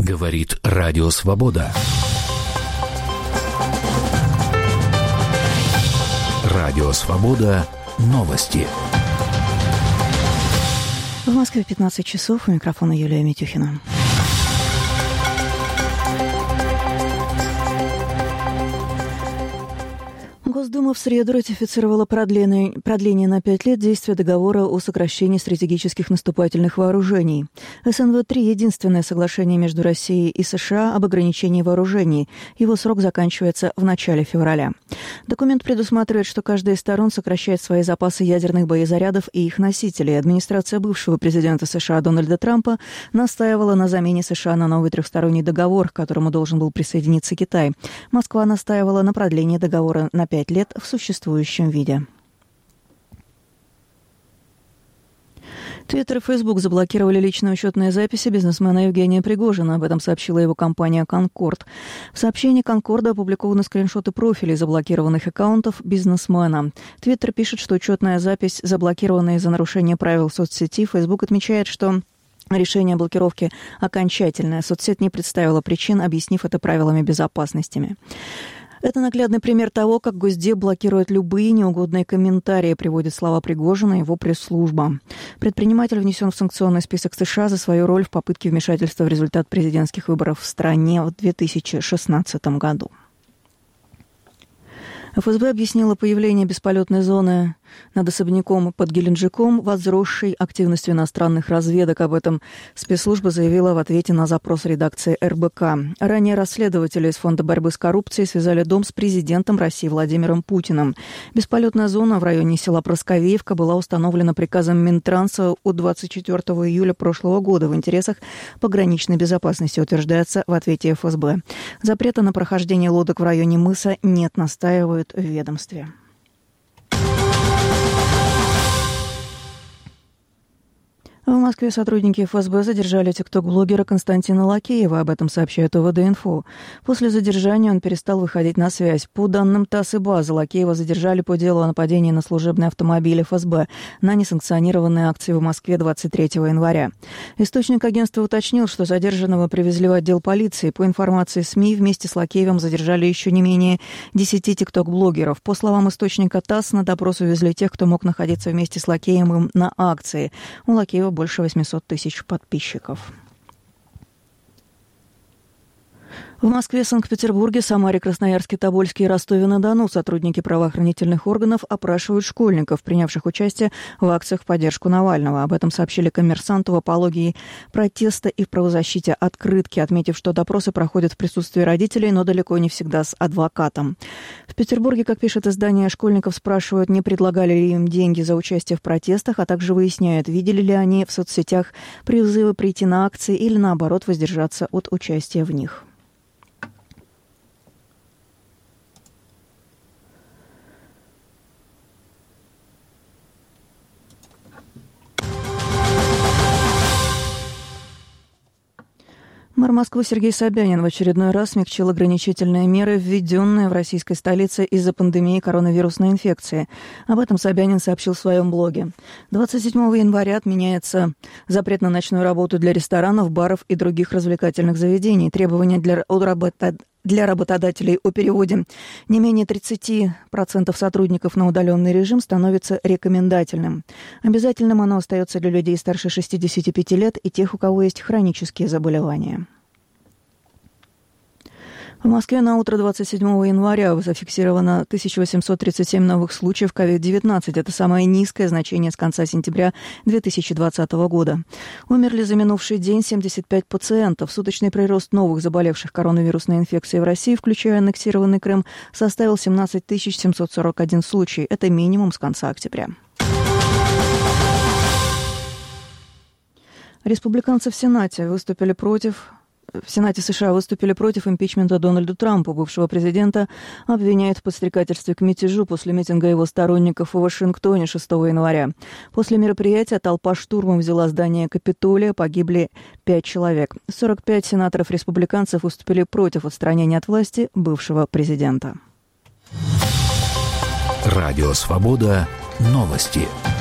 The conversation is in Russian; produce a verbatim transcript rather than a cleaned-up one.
Говорит Радио Свобода. Радио Свобода. Новости. В Москве пятнадцать часов. У микрофона Юлия Митюхина. Госдума в среду ратифицировала продление, продление на пять лет действия договора о сокращении стратегических наступательных вооружений. эс эн вэ три – единственное соглашение между Россией и США об ограничении вооружений. Его срок заканчивается в начале февраля. Документ предусматривает, что каждая из сторон сокращает свои запасы ядерных боезарядов и их носителей. Администрация бывшего президента США Дональда Трампа настаивала на замене США на новый трехсторонний договор, к которому должен был присоединиться Китай. Москва настаивала на продлении договора на пять лет в существующем виде. Твиттер и Фейсбук заблокировали личные учетные записи бизнесмена Евгения Пригожина. Об этом сообщила его компания «Конкорд». В сообщении «Конкорда» опубликованы скриншоты профилей заблокированных аккаунтов бизнесмена. Твиттер пишет, что учетная запись заблокирована из-за нарушения правил соцсети. Фейсбук отмечает, что решение о блокировке окончательное. Соцсеть не представила причин, объяснив это правилами безопасности. Это наглядный пример того, как Госдеп блокирует любые неугодные комментарии, приводит слова Пригожина и его пресс-служба. Предприниматель внесен в санкционный список США за свою роль в попытке вмешательства в результат президентских выборов в стране в две тысячи шестнадцатом году. эф эс бэ объяснила появление бесполетной зоны над особняком под Геленджиком возросшей активностью иностранных разведок. Об этом спецслужба заявила в ответе на запрос редакции эр бэ ка. Ранее расследователи из Фонда борьбы с коррупцией связали дом с президентом России Владимиром Путиным. Бесполетная зона в районе села Просковеевка была установлена приказом Минтранса от двадцать четвёртого июля прошлого года в интересах пограничной безопасности, утверждается в ответе эф эс бэ. Запрета на прохождение лодок в районе мыса нет, настаивают в ведомстве. В Москве сотрудники эф эс бэ задержали тикток-блогера Константина Лакеева. Об этом сообщает о вэ дэ инфо. После задержания он перестал выходить на связь. По данным ТАСС и БАЗа, Лакеева задержали по делу о нападении на служебный автомобиль эф эс бэ на несанкционированные акции в Москве двадцать третьего января. Источник агентства уточнил, что задержанного привезли в отдел полиции. По информации СМИ, вместе с Лакеевым задержали еще не менее десяти тикток-блогеров. По словам источника ТАСС, на допрос увезли тех, кто мог находиться вместе с Лакеевым на акции. У Лакеева больше восемьсот тысяч подписчиков. В Москве, Санкт-Петербурге, Самаре, Красноярске, Тобольске и Ростове-на-Дону сотрудники правоохранительных органов опрашивают школьников, принявших участие в акциях в поддержку Навального. Об этом сообщили «Коммерсанту» в апологии протеста и в правозащите «Открытки», отметив, что допросы проходят в присутствии родителей, но далеко не всегда с адвокатом. В Петербурге, как пишет издание, школьников спрашивают, не предлагали ли им деньги за участие в протестах, а также выясняют, видели ли они в соцсетях призывы прийти на акции или, наоборот, воздержаться от участия в них. Мэр Москвы Сергей Собянин в очередной раз смягчил ограничительные меры, введенные в российской столице из-за пандемии коронавирусной инфекции. Об этом Собянин сообщил в своем блоге. двадцать седьмого января отменяется запрет на ночную работу для ресторанов, баров и других развлекательных заведений. Требования для работодателей Для работодателей о переводе не менее тридцати процентов сотрудников на удаленный режим становится рекомендательным. Обязательным оно остается для людей старше шестидесяти пяти лет и тех, у кого есть хронические заболевания. В Москве на утро двадцать седьмого января зафиксировано тысяча восемьсот тридцать семь новых случаев ковид девятнадцать. Это самое низкое значение с конца сентября две тысячи двадцатого года. Умерли за минувший день семьдесят пять пациентов. Суточный прирост новых заболевших коронавирусной инфекцией в России, включая аннексированный Крым, составил семнадцать тысяч семьсот сорок один случай. Это минимум с конца октября. Республиканцы в Сенате выступили против... В Сенате США выступили против импичмента Дональду Трампу. Бывшего президента обвиняют в подстрекательстве к мятежу после митинга его сторонников в Вашингтоне шестого января. После мероприятия толпа штурмом взяла здание Капитолия, погибли пять человек. сорок пять сенаторов-республиканцев выступили против отстранения от власти бывшего президента. Радио «Свобода». Новости.